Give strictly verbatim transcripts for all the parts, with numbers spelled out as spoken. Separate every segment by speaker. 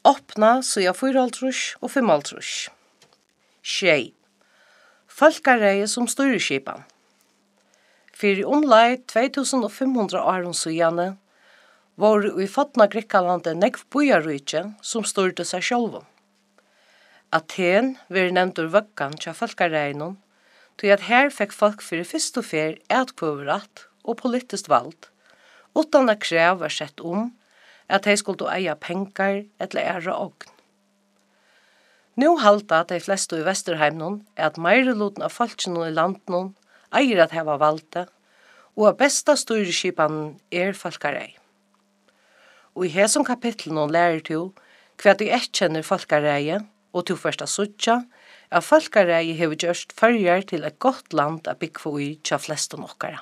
Speaker 1: Åpna sida fyrhalvtrus og femhalvtrus. Tjei. Folkareie som styreskipan. Fyrir omlai tvei túsund og fimm hundrað árum síðani voru i fotna Grikkalandi nekv bújarríki som styrte seg sjálvum. Aten veri nevndur vøggan tja folkareienum, til at her fekk folk fyrir fyrst og fyr atkvøveratt og politiskt vald, utan at krev var sett om at de skulle eia pengar eller æra ogn. Nå halda de fleste i Vesterheimnon at meireloten av folkene i landnon eier at heva valde, og at besta styreskipanen er folkarei. Og i hesum kapitlen lærer du hva de etkjenner folkareie, og til første suttja, at folkareie hever gjørst førjar til et godt land å bygge i tja fleste nokkara.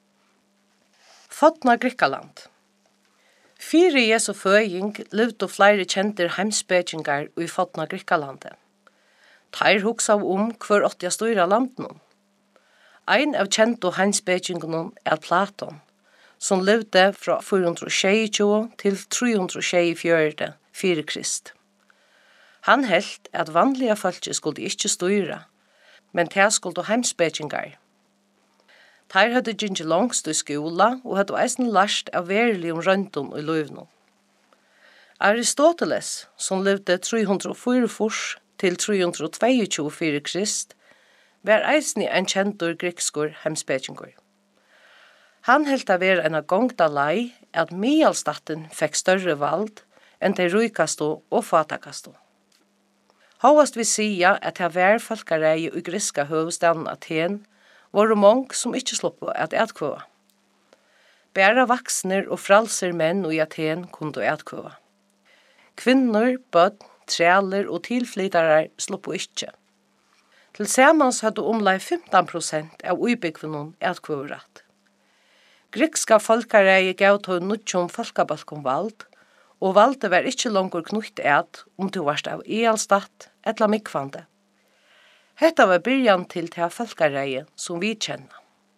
Speaker 1: Fotna Grikkaland. Fyre Jesu føying levde flere kjenter heimsbedjingar i fotna Grikkalande. Teir hugsa om hver åttja styra landnum. Ein av kjento heimsbedjingunum er Platon, som levde fra fire hundre tjueto til tre hundre tjuefjøra fyrir Krist. Han helt at vanliga folket skulle ikkje styra, men det skulle heimsbedjingar. Teir hadde gynnt langst i skola og hadde eisen lært av verilig om røntun i løvnum. Aristoteles, som levde tre hundre fyrtifire til tre hundre tjueto fyrir Krist, var eisen en kjentur grikskur heimsbedjingur. Han helt av vera en gongda lei at mialstaten fekk større vald enn de rujkasto og fatakasto. Håvast vi sia at det var folkareie i griska høvestaden Aten, var mong som ikkje sluppu at etkvøa. Bæra vaksner og fralser menn i Aten kundu etkvøa. Kvinner, bødd, træler og tilflytarar sluppu ikkje. Til samans hadde omlai femtan prosent av uibygvinnon etkvøveratt. Grikska folkareie gav tog nutjum folkabalkum vald, og valde var ikkje langur knutt et om du varst av ealstatt etla mikvande. Hetta var byrjan til til folkareie som vi kjenner.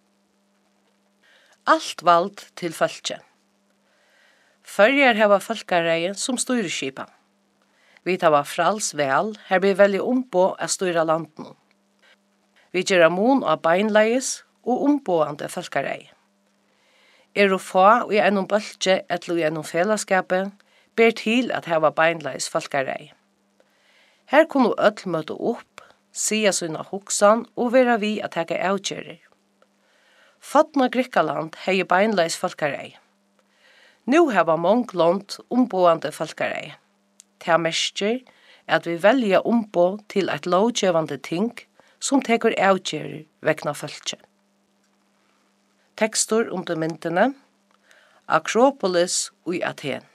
Speaker 1: Alt vald til folket. Førjar hava folkareie som styreskipa. Vi tava frals vel, her blir veldig ombå a styra landen. Vi gjerra mon av beinleis og ombåande folkareie. Er å få i enn bølge etlo i enn fellesskapet, ber til at hava beinleis folkareie. Her kunne ødel møte opp, sia sina hoksan og vera vi at heka avgjerir. Fotna Grikkaland hei beinleis folkarei. Nu hava mong land ombåande folkarei. Ta mestjer at vi velja ombå til eit lovgjevande ting som tekur avgjerir vegna folket. Tekstur om de myndene Akropolis i Aten.